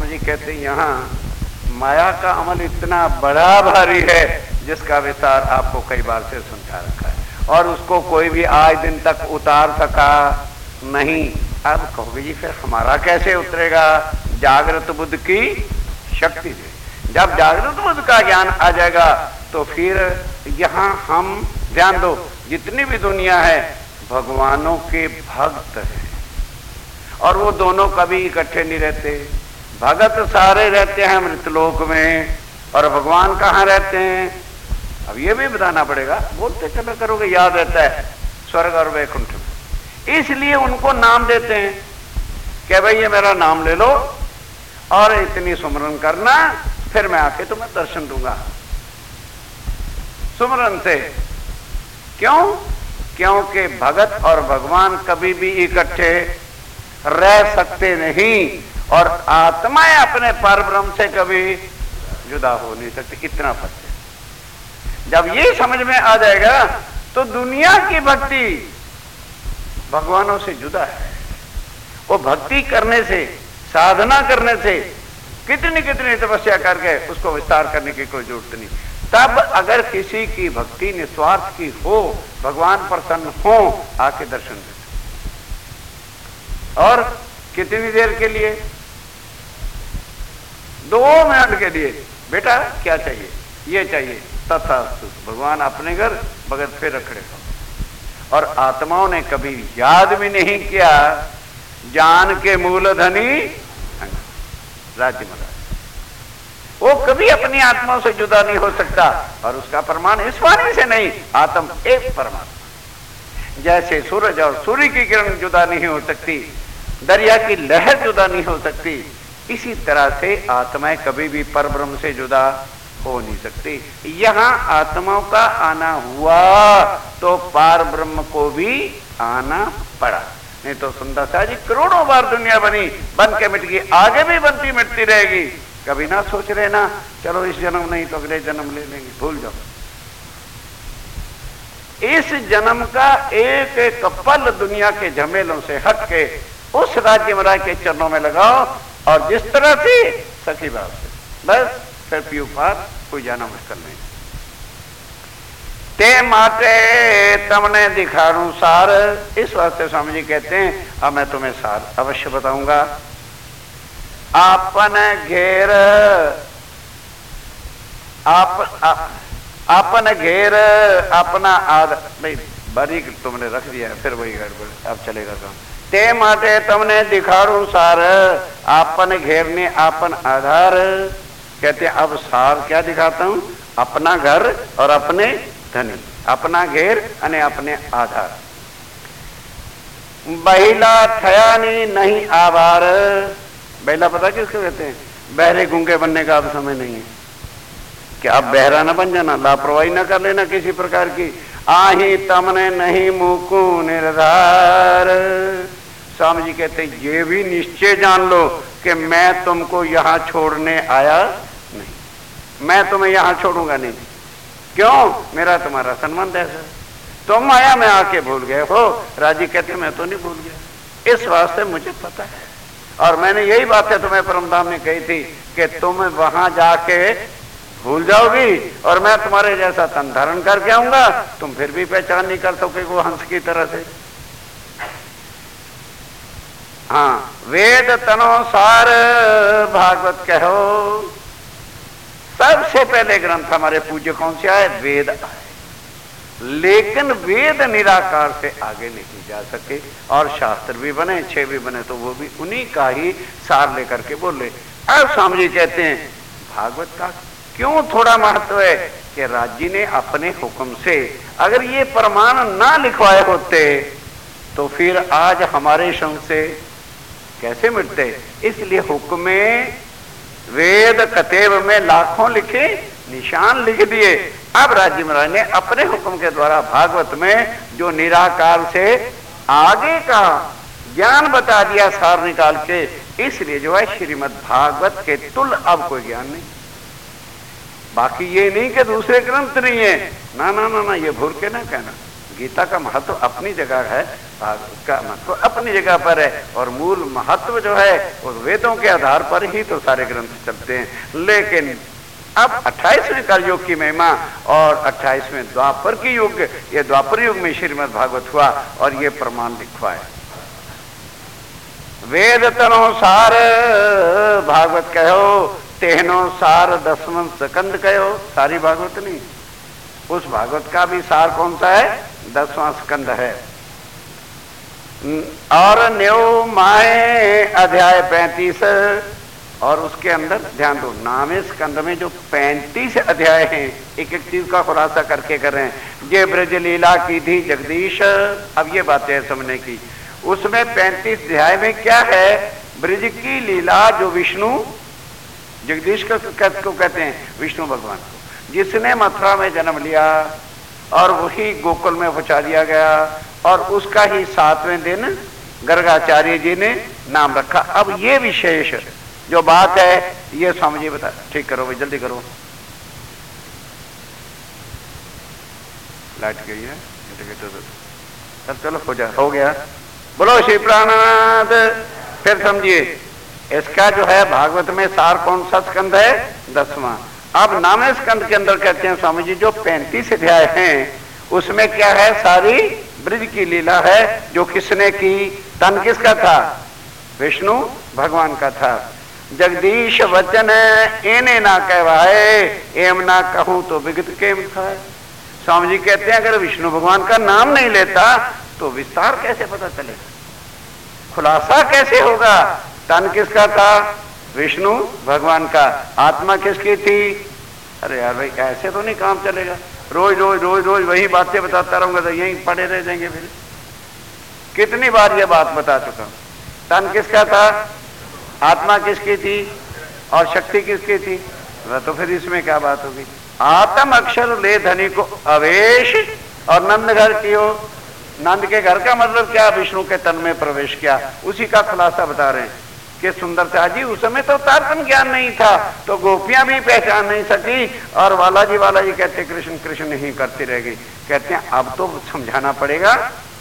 जी कहते हैं यहाँ माया का अमल इतना बड़ा भारी है जिसका विस्तार आपको कई बार से समझा रखा है, और उसको कोई भी आज दिन तक उतार सका नहीं। अब कहोगे जी फिर हमारा कैसे उतरेगा? जागृत बुद्ध की शक्ति से। जब जागृत बुद्ध का ज्ञान आ जाएगा तो फिर यहां हम ध्यान दो, जितनी भी दुनिया है भगवानों के भक्त हैं, और वो दोनों कभी इकट्ठे नहीं रहते। भगत सारे रहते हैं मृतलोक में, और भगवान कहाँ रहते हैं? अब ये भी बताना पड़ेगा, बोलते चला करोगे याद रहता है, स्वर्ग और वैकुंठ में। इसलिए उनको नाम देते हैं कि भाई ये मेरा नाम ले लो और इतनी सुमरन करना, फिर मैं आके तुम्हें दर्शन दूंगा सुमरन से। क्यों? क्योंकि भगत और भगवान कभी भी इकट्ठे रह सकते नहीं, और आत्माएं अपने परब्रह्म से कभी जुदा हो नहीं सकती। इतना फर्क है। जब ये समझ में आ जाएगा तो दुनिया की भक्ति भगवानों से जुदा है। वो भक्ति करने से, साधना करने से, कितनी कितनी तपस्या करके उसको विस्तार करने की कोई जरूरत नहीं। तब अगर किसी की भक्ति निस्वार्थ की हो, भगवान प्रसन्न हो, आके दर्शन देते। और कितनी देर के लिए? 2 मिनट के लिए। बेटा क्या चाहिए? ये चाहिए, तथास्तु। भगवान अपने घर, भगत फिर रखड़े का। और आत्माओं ने कभी याद भी नहीं किया, जान के मूल धनी राज्य महाराज, वो कभी अपनी आत्मा से जुदा नहीं हो सकता। और उसका प्रमाण इस वाणी से नहीं, आत्म एक परमात्मा। जैसे सूरज और सूर्य की किरण जुदा नहीं हो सकती, दरिया की लहर जुदा नहीं हो सकती, इसी तरह से आत्माएं कभी भी परब्रह्म से जुदा हो नहीं सकती। यहां आत्माओं का आना हुआ तो पार ब्रह्म को भी आना पड़ा, नहीं तो सुंदर सा जी करोड़ों बार दुनिया बनी, बन के मिट गई, आगे भी बनती मिटती रहेगी। कभी ना सोच रहे ना चलो इस जन्म नहीं तो अगले जन्म ले लेंगे, भूल जाओ। इस जन्म का एक एक पल दुनिया के झमेलों से हट के उस राज्य महाराज के चरणों में लगाओ, और जिस तरह से सखी भाव से, बस फिर पीऊ पार कोई जाना मुश्किल नहीं। ते माटे तमने दिखारूं सार। इस वास्ते स्वामी जी कहते हैं अब मैं तुम्हें सार अवश्य बताऊंगा। आपन घेर आपन घेर अपना आद, भाई बारीक तुमने रख दिया है, फिर वही गड़बड़, अब चलेगा काम। ते माटे तमने दिखारूं सार, आपन घेरने आपन आधार। कहते हैं अब सार क्या दिखाता हूं? अपना घर और अपने धनी, अपना घेर अने अपने आधार। बहिला थयानी नहीं आवार। बहिला पता किसको कहते हैं? बहरे गूंगे बनने का अब समय नहीं है कि आप बहरा ना बन जाना, लापरवाही ना कर लेना किसी प्रकार की। आही तमने नहीं मुकू निर्धार। स्वामी जी कहते ये भी निश्चय जान लो कि मैं तुमको यहां छोड़ने आया नहीं, मैं तुम्हें यहां छोड़ूंगा नहीं। क्यों? मेरा तुम्हारा संबंध ऐसा, तुम आया मैं आके भूल गए हो। राजी कहते मैं तो नहीं भूल गया, इस वास्ते मुझे पता है। और मैंने यही बातें तुम्हें परमधाम में कही थी कि तुम वहां जाके भूल जाओगी और मैं तुम्हारे जैसा तन धारण करके आऊंगा, तुम फिर भी पहचान नहीं कर सकोगे वो हंस की तरह से। हाँ, वेद तनो सार भागवत कहो। सबसे पहले ग्रंथ हमारे पूज्य कौन से आए? वेद आए। लेकिन वेद निराकार से आगे नहीं जा सके, और शास्त्र भी बने, 6 भी बने, तो वो भी उन्हीं का ही सार लेकर के बोले। अब स्वामी जी कहते हैं भागवत का क्यों थोड़ा महत्व है कि राज्य ने अपने हुक्म से, अगर ये प्रमाण ना लिखवाए होते तो फिर आज हमारे संग से कैसे मिटते। इसलिए हुक्म में वेद कतेब में लाखों लिखे, निशान लिख दिए। अब राज्य महाराज ने अपने हुक्म के द्वारा भागवत में जो निराकार से आगे का ज्ञान बता दिया सार निकाल के, इसलिए जो है श्रीमद् भागवत के तुल अब कोई ज्ञान नहीं। बाकी ये नहीं कि दूसरे ग्रंथ नहीं है, ना ना ना ना, ये भूल के ना कहना। गीता का महत्व अपनी जगह है, भागवत का महत्व अपनी जगह पर है और मूल महत्व जो है उस वेदों के आधार पर ही तो सारे ग्रंथ चलते हैं। लेकिन अब 28वें कलयुग की महिमा और 28वें द्वापर की युग, ये द्वापर युग में श्रीमद् भागवत हुआ और ये प्रमाण लिखवा है। वेद तनो सार भागवत कहो, तेहनो सार 10वां स्कंद कहो। सारी भागवत नहीं, उस भागवत का भी सार कौन सा है? 10वां स्कंद है। और न्यो माए अध्याय 35 और उसके अंदर ध्यान दो, नामे स्कंद में जो 35 अध्याय हैं, एक एक चीज का खुलासा करके कर रहे हैं। ये ब्रज लीला की थी जगदीश, अब ये बातें है समझने की। उसमें 35 अध्याय में क्या है? ब्रज की लीला जो विष्णु, जगदीश को कहते हैं विष्णु भगवान को, जिसने मथुरा में जन्म लिया और वही गोकुल में पहुंचा दिया गया और उसका ही 7वें दिन गर्गाचार्य जी ने नाम रखा। अब ये विशेष जो बात है ये स्वामी जी बता, ठीक करो भाई, जल्दी करो, लाइट गई है, इंडिकेटर चलो हो गया। बोलो श्री प्राणनाथ। फिर समझिए, इसका जो है भागवत में सार कौन सा स्कंद है? 10वां। अब नामे स्कंद के अंदर कहते हैं स्वामी जी जो 35 अध्याय हैं उसमें क्या है? सारी ब्रज की लीला है। जो किसने की? तन किसका था? विष्णु भगवान का था। जगदीश वचन इन्हें ना कहवाए, एम ना कहूं तो विगत केम था। स्वामी जी कहते हैं अगर विष्णु भगवान का नाम नहीं लेता तो विस्तार कैसे पता चलेगा, खुलासा कैसे होगा? तन किसका था? विष्णु भगवान का। आत्मा किसकी थी? अरे यार भाई ऐसे तो नहीं काम चलेगा, रोज रोज रोज रोज वही बातें बताता रहूंगा तो यहीं पड़े रह जाएंगे। फिर कितनी बार ये बात बता चुका हूं। तन किसका था? आत्मा किसकी थी? और शक्ति किसकी थी? तो फिर इसमें क्या बात होगी? आत्म अक्षर ले धनी को अवेश और नंद घर की हो। नंद के घर का मतलब क्या? विष्णु के तन में प्रवेश किया, उसी का खुलासा बता रहे हैं कि सुंदरता जी उस समय तो तारतम्य ज्ञान नहीं था तो गोपियां भी पहचान नहीं सकी और बालाजी बालाजी कहते कृष्ण कृष्ण नहीं करती रह गई। कहते हैं अब तो समझाना पड़ेगा।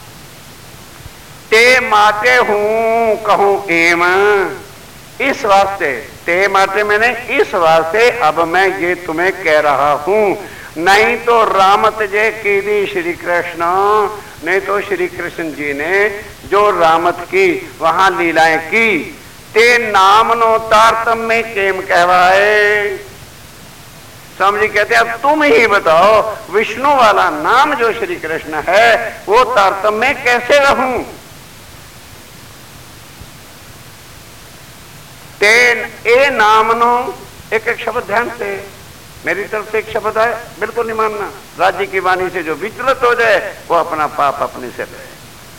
ते माटे हूं कहूं एम, इस वास्ते, ते माटे मैंने इस वास्ते अब मैं ये तुम्हें कह रहा हूं, नहीं तो रामत जय की श्री कृष्ण, नहीं तो श्री कृष्ण जी ने जो रामत की वहां लीलाएं की, ते नाम नो तारतम्य में केम कहवाए। स्वामी जी कहते हैं अब तुम ही बताओ विष्णु वाला नाम जो श्री कृष्ण है वो तारतम्य में कैसे रहूं? तेन ए नामनो, एक एक शब्द ध्यान से, मेरी तरफ से एक शब्द है, बिल्कुल नहीं मानना। राज्य की वाणी से जो विचलित हो जाए वो अपना पाप अपने से ले।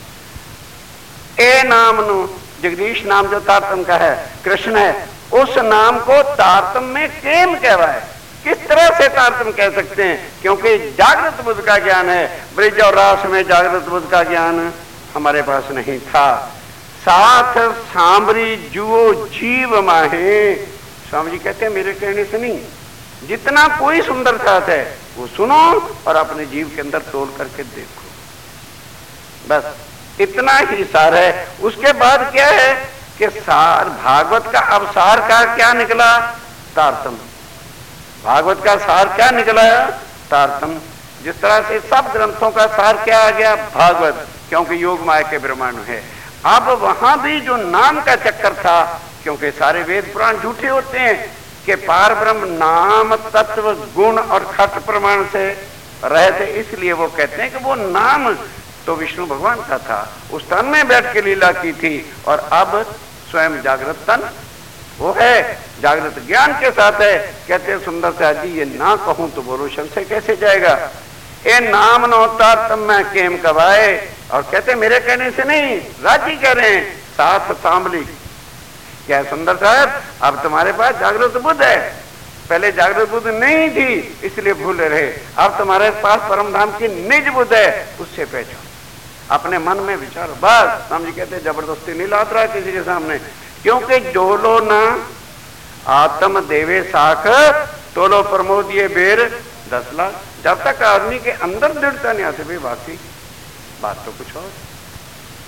ए नामनो, जगदीश नाम जो तारतम्य का है, कृष्ण है, उस नाम को तारतम्य में केम कहवाए। किस तरह से तारतम्य कह सकते हैं? क्योंकि जागृत बुद्ध का ज्ञान है, ब्रिज और रास में जागृत बुद्ध का ज्ञान हमारे पास नहीं था। साथ सांबरी जुओ जीव माहे, स्वामी जी कहते हैं मेरे कहने से नहीं, जितना कोई सुंदर साथ है वो सुनो और अपने जीव के अंदर तोल करके देखो, बस इतना ही सार है। उसके बाद क्या है कि सार भागवत का, अब सार का क्या निकला? तारतम्य। भागवत का सार क्या निकला? तारतम्य। जिस तरह से सब ग्रंथों का सार क्या आ गया? भागवत, क्योंकि योग माया के ब्रह्मांड है। अब वहां भी जो नाम का चक्कर था, क्योंकि सारे वेद पुराण झूठे होते हैं कि पार ब्रह्म नाम तत्व गुण और खट प्रमाण से रहते, इसलिए वो कहते हैं कि वो नाम तो विष्णु भगवान का था, उस तन में बैठ के लीला की थी और अब स्वयं जागृत तन वो है, जागृत ज्ञान के साथ है। कहते हैं सुंदर से जी ये ना कहूं तो बोलो संशय कैसे जाएगा? ए नाम न होता तब मैं केम कबाए। और कहते मेरे कहने से नहीं, राजी कह रहे हैं, साथ सांभली। क्या सुंदर साहब, अब तुम्हारे पास जागृत बुद्ध है, पहले जागृत बुद्ध नहीं थी इसलिए भूले रहे, अब तुम्हारे पास परम धाम की निज बुद्ध है, उससे पहचान, अपने मन में विचार। बस स्वामी जी कहते जबरदस्ती नहीं लात रहा किसी के सामने, क्योंकि जोलो ना आत्म देवे साख तोलो प्रमोद ये बेर 10 लाख। जब तक आदमी के अंदर दृढ़ता नहीं आती, भाई बाकी बात तो कुछ और।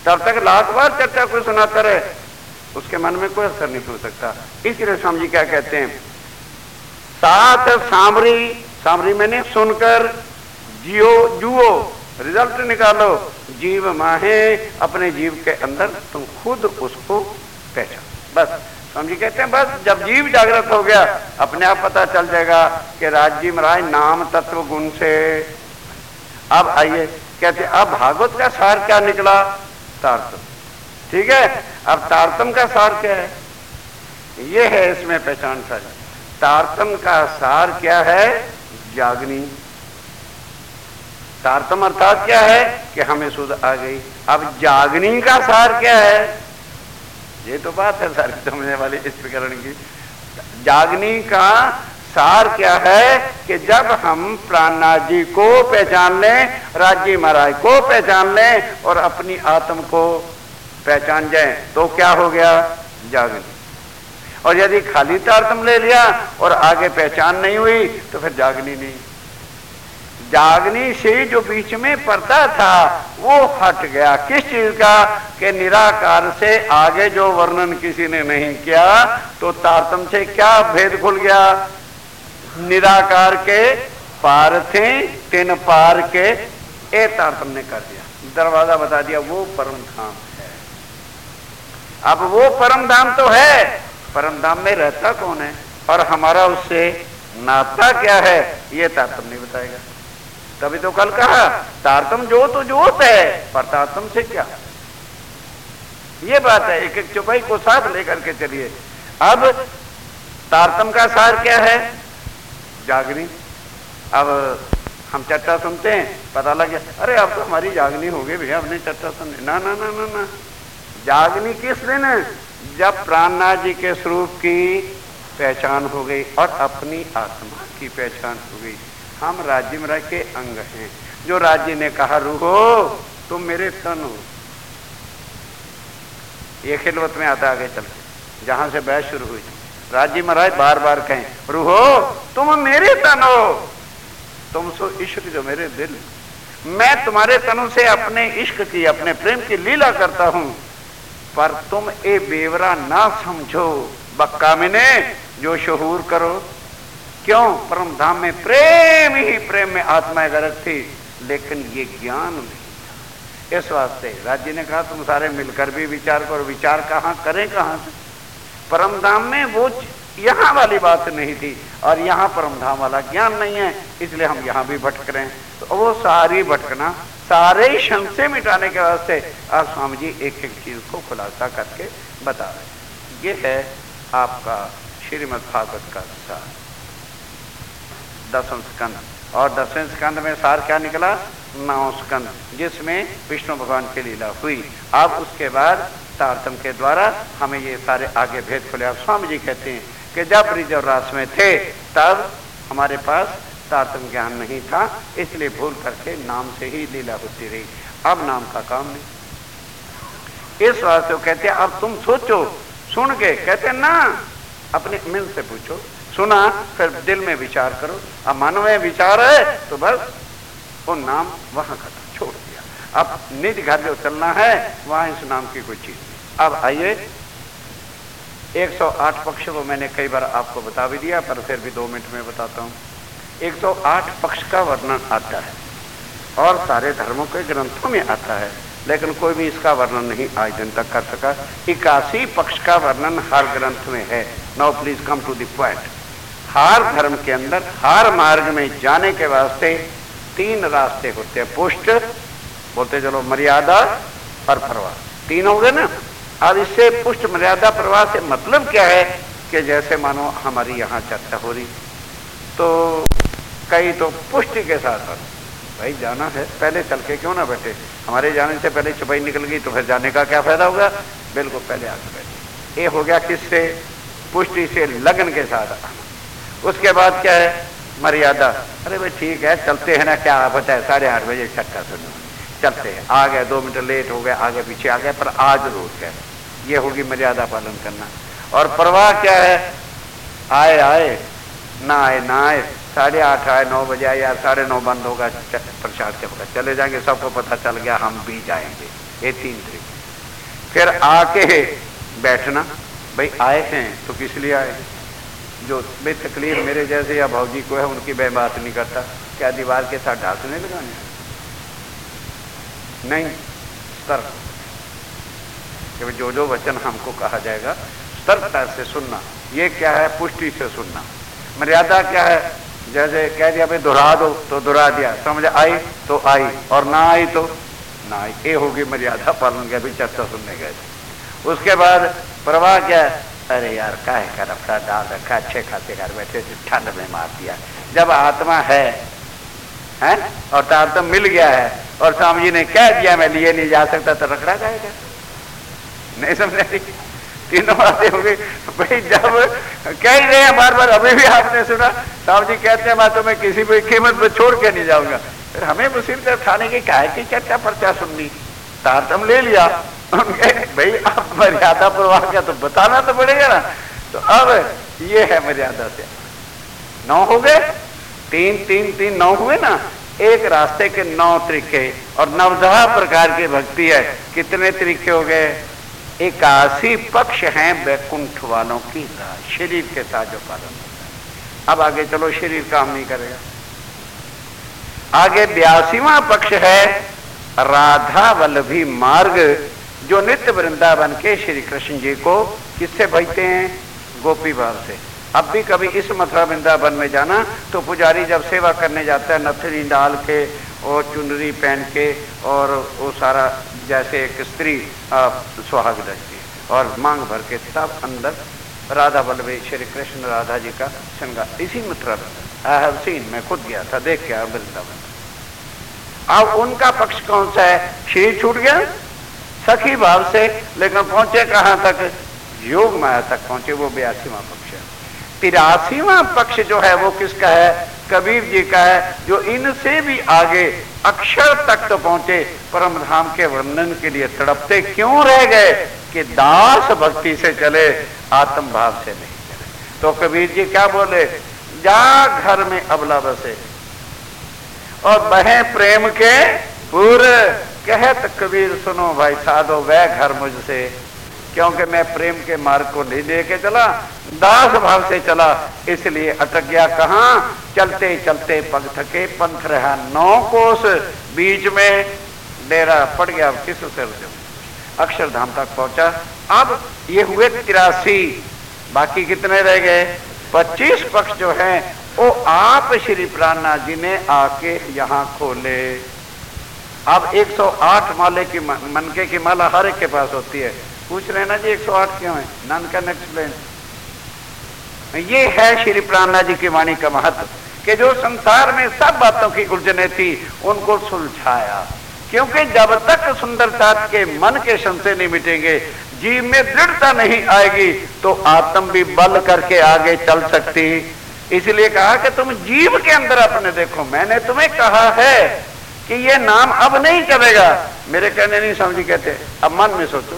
तब तक लाख बार चर्चा कोई सुनाता रहे, उसके मन में कोई असर नहीं हो सकता। इसलिए स्वामी जी क्या कहते हैं, साथ सामरी, सामरी मैंने सुनकर जियो जुओ, रिजल्ट निकालो, जीव माहे, अपने जीव के अंदर तुम खुद उसको पहचान। बस स्वामी जी कहते हैं बस जब जीव जागृत हो गया अपने आप पता चल जाएगा कि राज्य महाराज नाम तत्व गुण से। अब आइए कहते अब भागवत का सार क्या निकला, तारतम, ठीक है। अब तारतम का सार क्या है, ये है इसमें पहचान सारी। तारतम का सार क्या है, जागनी। तारतम अर्थात क्या है कि हमें सुध आ गई। अब जागनी का सार क्या है, ये तो बात है सारी समझने वाली इस प्रकरण की। जागनी का सार क्या है कि जब हम प्राणनाथ जी को पहचान लें, राज्य महाराज को पहचान लें और अपनी आत्म को पहचान जाए तो क्या हो गया, जागनी। और यदि खाली तारतम ले लिया और आगे पहचान नहीं हुई तो फिर जागनी नहीं। जागनी से जो बीच में पड़ता था वो हट गया। किस चीज का, कि निराकार से आगे जो वर्णन किसी ने नहीं किया, तो तारतम से क्या भेद खुल गया, निराकार के पार थे, तीन पार के ए तारतम ने कर दिया, दरवाजा बता दिया, वो परम धाम है। अब वो परम धाम तो है, परम धाम में रहता कौन है और हमारा उससे नाता क्या है, ये तारतम नहीं बताएगा। तभी तो कल कहा तारतम जो तो जोत है, पर तारतम से क्या, ये बात है। एक एक चौपाई को साथ लेकर के चलिए। अब तारतम का सार क्या है, जागनी। अब हम चर्चा सुनते हैं, पता लग गया अरे अब तो हमारी जागनी हो गई भैया, अपनी चर्चा सुन, ना ना ना ना ना। जागनी किस दिन, जब प्राणनाथ जी के स्वरूप की पहचान हो गई और अपनी आत्मा की पहचान हो गई। हम राज्य महाराज के अंग हैं। जो राज्य ने कहा रूहो तुम मेरे तन हो, ये खिलवत में आता आगे चल, जहां से बहस शुरू हुई। राज्य महाराज बार बार कहें रूहो तुम मेरे तन हो, तुम सो इश्क जो मेरे दिल, मैं तुम्हारे तनु से अपने इश्क की, अपने प्रेम की लीला करता हूं, पर तुम ए बेवरा ना समझो, बक्का मैंने जो शहूर करो। क्यों, परम धाम में प्रेम ही प्रेम में आत्मा गरज थी, लेकिन ये ज्ञान नहीं था। इस वास्ते राज्य ने कहा तुम सारे मिलकर भी विचार करो। विचार कहाँ करें, कहाँ से, परम धाम में वो यहाँ वाली बात नहीं थी और यहाँ परम धाम वाला ज्ञान नहीं है, इसलिए हम यहाँ भी भटक रहे हैं। तो वो सारी भटकना सारे संशय मिटाने के वास्ते आज स्वामी जी एक एक चीज को खुलासा करके बता रहे। ये है आपका श्रीमद् भागवत का सार, 10वें स्कंद। और 10वें स्कंद में सार क्या निकला, 9 स्कंद, जिसमें विष्णु भगवान की लीला हुई। अब उसके बाद तारतम के द्वारा हमें ये सारे आगे भेद खुले। अब स्वामी जी कहते हैं कि जब ब्रिज और रास में थे तब हमारे पास तारतम ज्ञान नहीं था, इसलिए भूल करके नाम से ही लीला होती रही। अब नाम का काम नहीं। इस वास्ते कहते हैं अब तुम सोचो, सुन के कहते ना अपने मन से पूछो, सुना फिर दिल में विचार करो। अब मन में विचार है तो बस वो नाम वहां खत्म, छोड़ दिया। अब निज घर जो चलना है वहां इस नाम की कोई चीज नहीं। अब आइए 108 पक्ष को मैंने कई बार आपको बता भी दिया, पर फिर भी 2 मिनट में बताता हूँ। 108 पक्ष का वर्णन आता है और सारे धर्मों के ग्रंथों में आता है, लेकिन कोई भी इसका वर्णन नहीं आज दिन तक कर सका। 81 पक्ष का वर्णन हर ग्रंथ में है। Now please come to the point. हर धर्म के अंदर हर मार्ग में जाने के वास्ते 3 रास्ते होते हैं, पुष्ट बोलते चलो, मर्यादा और प्रवाह, 3 हो गए ना। अब इससे पुष्ट मर्यादा प्रवाह से मतलब क्या है कि जैसे मानो हमारी यहाँ चर्चा हो रही तो कई तो पुष्टि के साथ भाई जाना है, पहले चल के क्यों ना बैठे, हमारे जाने से पहले चुपाई निकल गई तो फिर जाने का क्या फायदा होगा, बिल्कुल पहले आके बैठे। ये हो गया किससे, पुष्टि से, लगन के साथ आना। उसके बाद क्या है, मर्यादा, अरे भाई ठीक है चलते हैं ना, क्या पता है 8:30 बजे छठा सुनो, चलते हैं, आ गए 2 मिनट लेट हो गए, आगे पीछे आ गए, पर आज रोक गए, ये होगी मर्यादा पालन करना। और प्रवाह क्या है, आए आए, ना आए ना आए, 8:30 आए, 9 बजे आए, यार 9:30 बंद होगा प्रसाद के वक्त चले जाएंगे, सबको पता चल गया हम भी जाएंगे, ये 3 तरीके। फिर आके बैठना, भाई आए हैं तो किस लिए आए? जो भाई तकलीफ मेरे जैसे या भाजी को है उनकी मैं बात नहीं करता, क्या दीवार के साथ ढांकने लगाने? नहीं, सतर्क कि जो वचन हमको कहा जाएगा सतर्कता से सुनना। ये क्या है? पुष्टि से सुनना। मर्यादा क्या है? जैसे कह दिया भाई दोहरा दो तो दोहरा दिया, समझ आई तो आई, और ना आई तो ना आई। ये होगी मर्यादा पालन के। अभी चर्चा सुनने गए थे। उसके बाद प्रवाह क्या है? अरे यार काहे का रफड़ा डाल रखा, अच्छे खाते घर बैठे थे, ठंड में मार दिया। जब आत्मा है और तारतम मिल गया है और स्वामी जी ने कह दिया मैं लिए नहीं जा सकता, तो रखड़ा जाएगा? नहीं समझे? तीनों बातें हो गई भाई। जब कह ही रहे हैं बार बार, अभी भी आपने सुना साहब जी कहते हैं मैं तुम्हें किसी भी कीमत पर छोड़ के नहीं जाऊंगा। फिर हमें मुसीबत उठाने की काहे की चर्चा पर्चा सुननी? तारतम ले लिया भाई, आप मर्यादा प्रवाह क्या तो बताना तो पड़ेगा ना। तो अब ये है मर्यादा से 9 हो गए, 3 3 3 9 हुए ना। एक रास्ते के 9 तरीके और 9 प्रकार की भक्ति है। कितने तरीके हो गए? 81 पक्ष हैं वैकुंठ वालों की शरीर के साथ जो पालन होता है। अब आगे चलो, शरीर काम नहीं करेगा। आगे 82वां पक्ष है राधा वल्लभी मार्ग, जो नित्य वृंदावन के श्री कृष्ण जी को किससे भजते हैं? गोपी भाव से। अब भी कभी इस मथुरा वृंदावन में जाना तो पुजारी जब सेवा करने जाता है नथनी डाल के और चुनरी पहन के और वो सारा जैसे एक स्त्री सुहाग रखती है और मांग भर के, तब अंदर राधा वल्लभी श्री कृष्ण राधा जी का श्रृंगार इसी Mathura Vrindavan. I have seen, मैं खुद गया था, देख के आया वृंदावन। अब उनका पक्ष कौन सा है? शरीर छूट गया सखी भाव से, लेकिन पहुंचे कहां तक? योग माया तक पहुंचे। वो 82वां पक्ष है। 83वां पक्ष जो है वो किसका है? कबीर जी का है, जो इनसे भी आगे अक्षर तक तो पहुंचे, परम धाम के वर्णन के लिए तड़पते क्यों रह गए? कि दास भक्ति से चले, आत्म भाव से नहीं चले। तो कबीर जी क्या बोले? जा घर में अबला बसे और बहे प्रेम के पूर। कहत कबीर सुनो भाई साधो वह घर मुझसे, क्योंकि मैं प्रेम के मार्ग को नहीं लेके चला, दास भाव से चला, इसलिए अटक गया। कहां? चलते चलते पग थके, पंथ रहा 9 कोस, बीच में डेरा पड़ गया। किस से अक्षरधाम तक पहुंचा। अब ये हुए 83, बाकी कितने रह गए? 25 पक्ष जो हैं वो आप श्री प्राणनाथ जी ने आके यहां खोले। अब 108 माले की मनके की माला हर एक के पास होती है। पूछ रहे ना जी 108 क्यों है? None can explain. ये है श्री प्राणनाथ जी की वाणी का महत्व, कि जो संसार में सब बातों की उलझने थी उनको सुलझाया। क्योंकि जब तक सुंदरता के मन के संशय नहीं मिटेंगे, जीव में दृढ़ता नहीं आएगी, तो आत्म भी बल करके आगे चल सकती। इसलिए कहा कि तुम जीव के अंदर अपने देखो। मैंने तुम्हें कहा है कि ये नाम अब नहीं चलेगा। मेरे कहने नहीं समझी कहते, अब मन में सोचो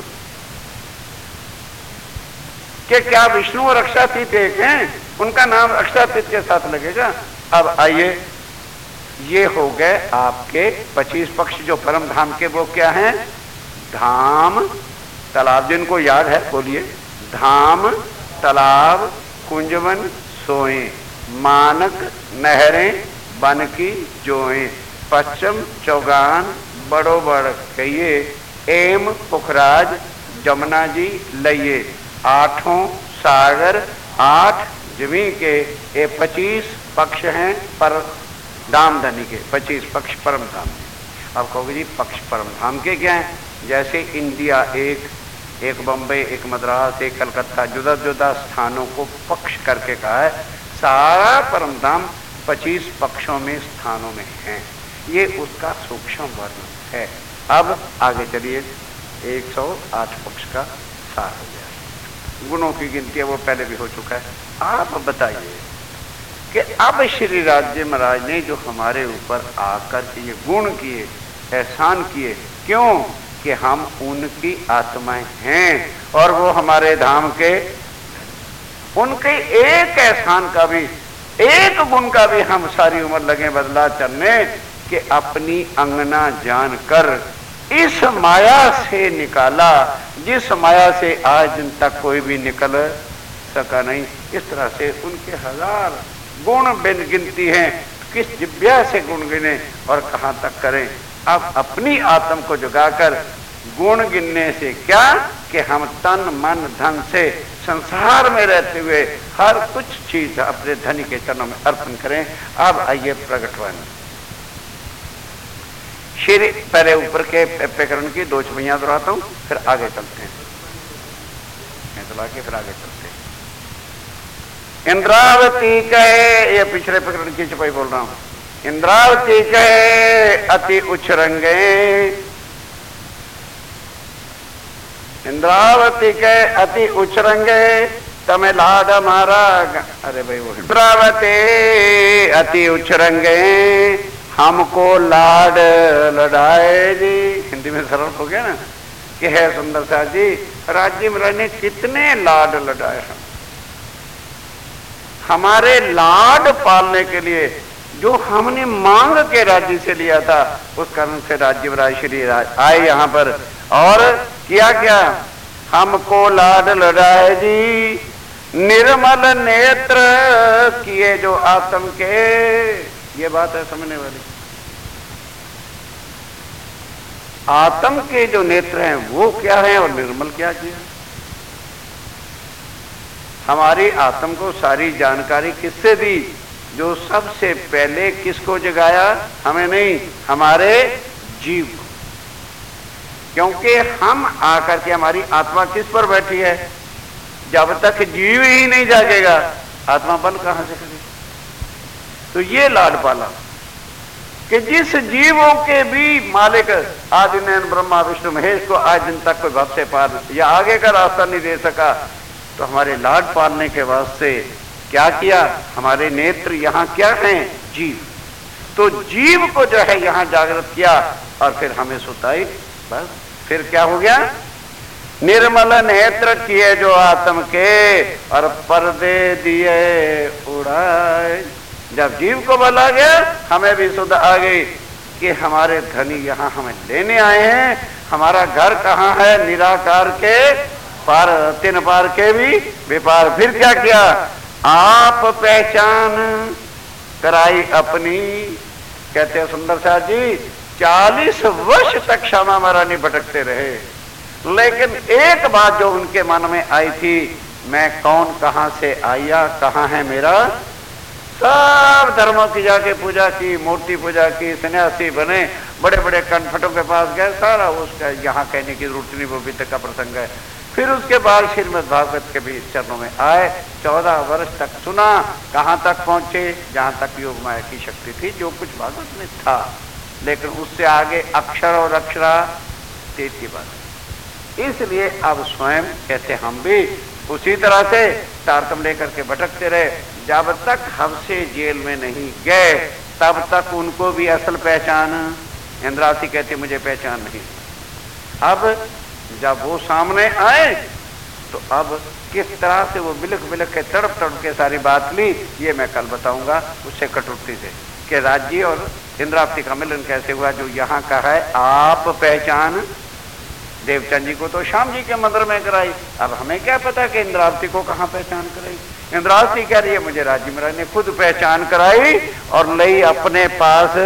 कि क्या विष्णु और रक्षातीत एक हैं? उनका नाम रक्षातीत के साथ लगेगा। अब आइए, ये हो गए आपके 25 पक्ष जो परम धाम के। वो क्या हैं? धाम तालाब, जिनको याद है बोलिए। धाम तालाब कुंजवन सोए, मानक नहरें बन की जोएं, पश्चिम चौगान बड़ो बड़ कहिए, एम पुखराज जमुना जी लइए, 8 सागर 8 जमी के। ये 25 पक्ष हैं पर धामधनी के, 25 पक्ष परम धाम के। अब कहोगे जी पक्ष परम धाम के क्या हैं? जैसे इंडिया एक बम्बई, एक मद्रास, एक कलकत्ता, जुदा जुदा स्थानों को पक्ष करके कहा है। सारा परम धाम 25 पक्षों में स्थानों में है। ये उसका सूक्ष्म वर्णन है। अब आगे चलिए, 108 पक्ष का सार हो गया। गुणों की गिनती है वो पहले भी हो चुका है। आप बताइए कि अब श्री राज्य महाराज ने जो हमारे ऊपर आकर के ये गुण किए, एहसान किए, क्यों? कि हम उनकी आत्माएं हैं और वो हमारे धाम के। उनके एक एहसान का भी, एक गुण का भी हम सारी उम्र लगे बदला चलने, कि अपनी अंगना जानकर इस माया से निकाला जिस माया से आज दिन तक कोई भी निकल सका नहीं। इस तरह से उनके हजार गुण बिन गिनती हैं। किस जिब्या से गुण गिने और कहां तक करें। अब अपनी आत्म को जगाकर गुण गिनने से क्या कि हम तन मन धन से संसार में रहते हुए हर कुछ चीज अपने धनी के चरणों में अर्पण करें। अब आइए प्रगटवाणी श्री पहले ऊपर के प्रकरण की 2 छवियां दोहराता हूं, फिर आगे चलते हैं। चला के फिर आगे चलते हैं। इंद्रावती कहे, ये पिछले प्रकरण की छपाई बोल रहा हूं। इंद्रावती कहे अति उच्छृंगे, इंद्रावती के अति उच्छृंगे तमें लाड मारा। अरे भाई वो इंद्रावती अति उच्छृंगे हमको लाड लड़ाए जी। हिंदी में सरल हो गया ना कि है सुंदर सा जी राज्य महाराज ने कितने लाड लड़ाए हम। हमारे लाड पालने के लिए जो हमने मांग के राज्य से लिया था, उस कारण से राज्य महाराज श्री आए यहां पर और किया क्या, हमको लाड लड़ाए जी। निर्मल नेत्र किए जो आत्म के, ये बात है समझने वाली। आत्म के जो नेत्र हैं वो क्या है और निर्मल क्या किया। हमारी आत्म को सारी जानकारी किससे दी, जो सबसे पहले किसको जगाया, हमें नहीं, हमारे जीव को। क्योंकि हम आकर के हमारी आत्मा किस पर बैठी है, जब तक जीव ही नहीं जागेगा आत्मा बंद कहां से करेगी। तो ये लाड पाला कि जिस जीवों के भी मालिक आदि नैन ब्रह्मा विष्णु महेश को आज दिन तक कोई भव से पार या आगे का रास्ता नहीं दे सका, तो हमारे लाड पालने के वास्ते क्या किया, हमारे नेत्र यहाँ क्या हैं, जीव। तो जीव को जो है यहाँ जागृत किया और फिर हमें सुताई। बस फिर क्या हो गया, निर्मल नेत्र किए जो आत्म के और पर्दे दिए उड़ाए। जब जीव को बल आ गया, हमें भी सुध आ गई कि हमारे धनी यहाँ हमें लेने आए हैं। हमारा घर कहाँ है, निराकार के पार, तीन पार के भी विपार। फिर क्या किया, आप पहचान कराई अपनी। कहते हैं सुंदर शाह जी 40 वर्ष तक श्यामा महारानी भटकते रहे, लेकिन एक बात जो उनके मन में आई थी, मैं कौन, कहां से आया, कहां है मेरा। सब धर्मों की जाके पूजा की, मूर्ति पूजा की, सन्यासी बने, बड़े बड़े कनफटों के पास गए, सारा उसका यहाँ कहने की जरूरत नहीं, वो भी तक का प्रसंग है। फिर उसके बाद श्रीमद् भागवत के भी चरणों में आए, 14 वर्ष तक सुना, कहाँ तक पहुंचे, जहां तक योग माया की शक्ति थी, जो कुछ भागवत में था। लेकिन उससे आगे अक्षर और अक्षरा तेज की बात। इसलिए अब स्वयं कहते हम भी उसी तरह से तारतम लेकर के भटकते रहे। जब तक हमसे जेल में नहीं गए तब तक उनको भी असल पहचान, इंद्रावती कहते मुझे पहचान नहीं। अब जब वो सामने आए तो अब किस तरह से वो बिलख बिलख के तड़प तड़प के सारी बात ली, ये मैं कल बताऊंगा उससे कटुक्ति से, कि राज्य और इंद्रावती का मिलन कैसे हुआ। जो यहाँ का है आप पहचान, देवचंद जी को तो श्याम जी के मंदिर में कराई, अब हमें क्या पता कि इंद्रावती को कहाँ पहचान कराई। इंद्रावती कह रही है मुझे राज्य महाराज ने खुद पहचान कराई और लई अपने पास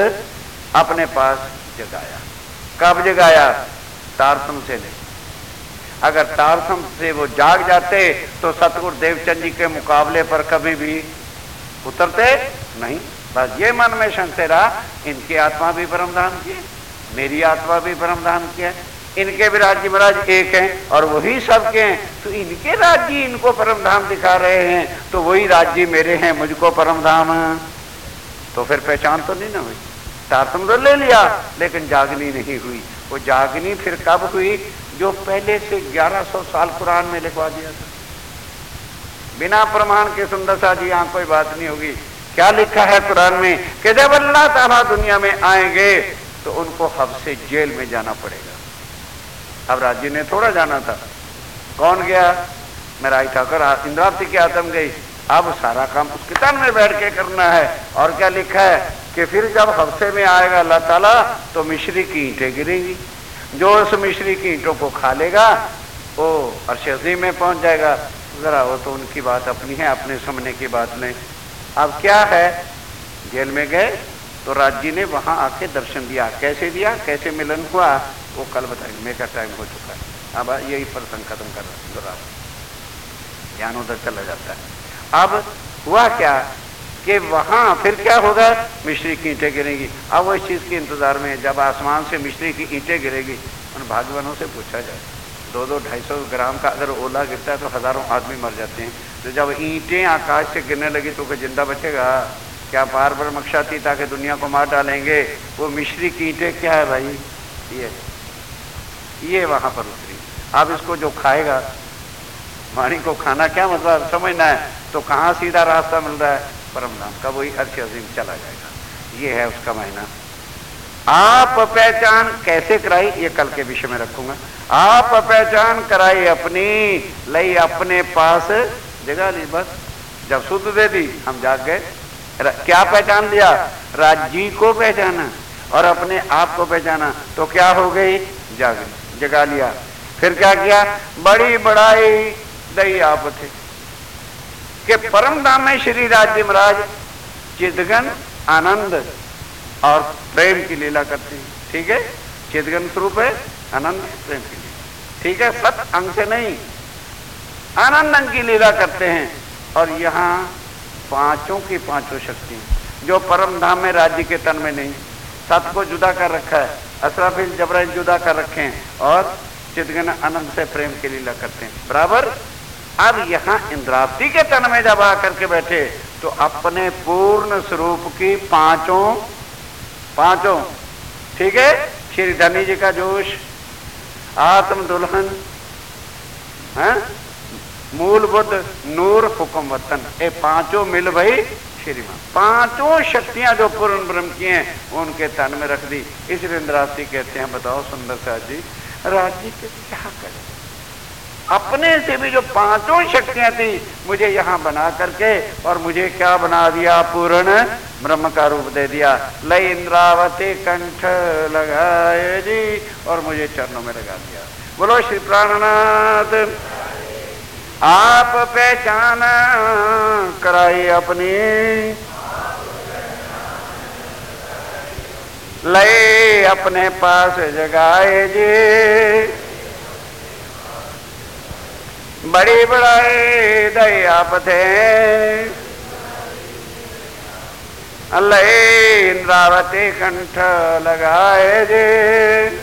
जगाया। कब जगाया, तारतम से नहीं। अगर तारतम से वो जाग जाते तो सतगुरु देवचंद जी के मुकाबले पर कभी भी उतरते नहीं। बस ये मन में संशय रहा, इनकी आत्मा भी परमधाम की, मेरी आत्मा भी परमधाम की है, इनके भी राज्य महाराज एक हैं और वही सबके हैं, तो इनके राज्य इनको परमधाम दिखा रहे हैं, तो वही राज्य मेरे हैं, मुझको परमधाम। तो फिर पहचान तो नहीं ना हुई। तारतम तो ले लिया लेकिन जागनी नहीं हुई। वो जागनी फिर कब हुई, जो पहले से 1100 साल कुरान में लिखवा दिया था, बिना प्रमाण के। सुंदर सा जी यहाँ कोई बात नहीं होगी। क्या लिखा है कुरान में कि जब अल्लाह ताला दुनिया में आएंगे तो उनको हब्से जेल में जाना पड़ेगा। अब राज्य ने थोड़ा जाना था, कौन गया, मेरा ठाकर इंद्रावती की आत्म गई। अब सारा काम उसके तन में बैठ के करना है। और क्या लिखा है कि फिर जब हफ्ते में आएगा अल्लाह ताला तो मिश्री की ईंटें गिरेंगी, जो उस मिश्री की ईंटों को खा लेगा वो अर्श अज़ीम में पहुंच जाएगा। जरा वो तो उनकी बात अपनी है, अपने समझने की बात नहीं। अब क्या है, जेल में गए तो राज जी ने वहां आके दर्शन दिया। कैसे दिया, कैसे मिलन हुआ, वो कल बताएंगे, मेरा टाइम हो चुका है। अब यही प्रसंग खत्म कर रहा, ध्यान उधर चला जाता है। अब हुआ क्या कि वहां फिर क्या होगा, मिश्री की ईंटें गिरेंगी। अब वो इस चीज के इंतजार में, जब आसमान से मिश्री की ईंटें गिरेगी, उन भागवानों से पूछा जाए, 200-250 ग्राम का अगर ओला गिरता है तो हजारों आदमी मर जाते हैं, तो जब ईंटें आकाश से गिरने लगी तो कोई जिंदा बचेगा क्या? बार बार मक्षाती ताकि दुनिया को मार डालेंगे। वो मिश्री की ईंटें क्या है भाई, ये वहां पर उतरी। अब इसको जो खाएगा, वाणी को खाना क्या मतलब समझना है, तो कहाँ सीधा रास्ता मिल रहा है, परम धाम का, वही अर्श अज़ीम चला जाएगा। ये है उसका महीना। आप पहचान कैसे कराई, ये कल के विषय में रखूंगा। आप पहचान कराई अपनी, लई अपने पास जगह ली। बस जब सुध दे दी हम जाग गए। क्या पहचान लिया, राज्य को पहचाना और अपने आप को पहचाना, तो क्या हो गई, जगा लिया। फिर क्या किया, बड़ी बड़ाई दई आप थे कि परम धाम में श्री राज्य महाराज चिदगन आनंद और प्रेम की लीला करते हैं। ठीक है, चिदगन स्वरूप है, आनंद प्रेम की लीला। ठीक है, सत अंग से नहीं, आनंद अंग की लीला करते हैं। और यहाँ पांचों की पांचों शक्तियां जो परम धाम में राज्य के तन में नहीं, सत को जुदा कर रखा है, असराफिल जबराइल जुदा कर रखे हैं, और चिदगन आनंद से प्रेम की लीला करते हैं बराबर। अब यहाँ इंद्रावती के तन में जब आकर के बैठे तो अपने पूर्ण स्वरूप की पांचों ठीक है, श्री धनी जी का जोश, आत्म दुल्हन, मूल बुद्ध, नूर, हुक्म वतन, ये पांचों मिल भाई श्रीमान। पांचों शक्तियां जो पूर्ण ब्रह्म की हैं उनके तन में रख दी। इसलिए इंद्रावती कहते हैं, बताओ सुंदर साथ जी, राज्य के क्या करें, अपने से भी जो पांचों शक्तियां थी मुझे यहां बना करके, और मुझे क्या बना दिया, पूर्ण ब्रह्म का रूप दे दिया। लय इंद्रावती कंठ लगाए जी, और मुझे चरणों में लगा दिया। बोलो श्री प्राणनाथ। आप पहचान कराई अपनी, लय अपने पास जगाए जी, बड़ी बड़ाई दई आप थे, लय इंद्रावती कंठ लगाए जी,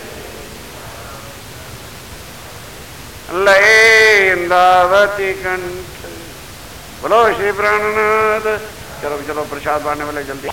लय इंद्रावती कंठ। बोलो श्री प्राणनाथ। चलो चलो प्रसाद बांटने वाले जल्दी।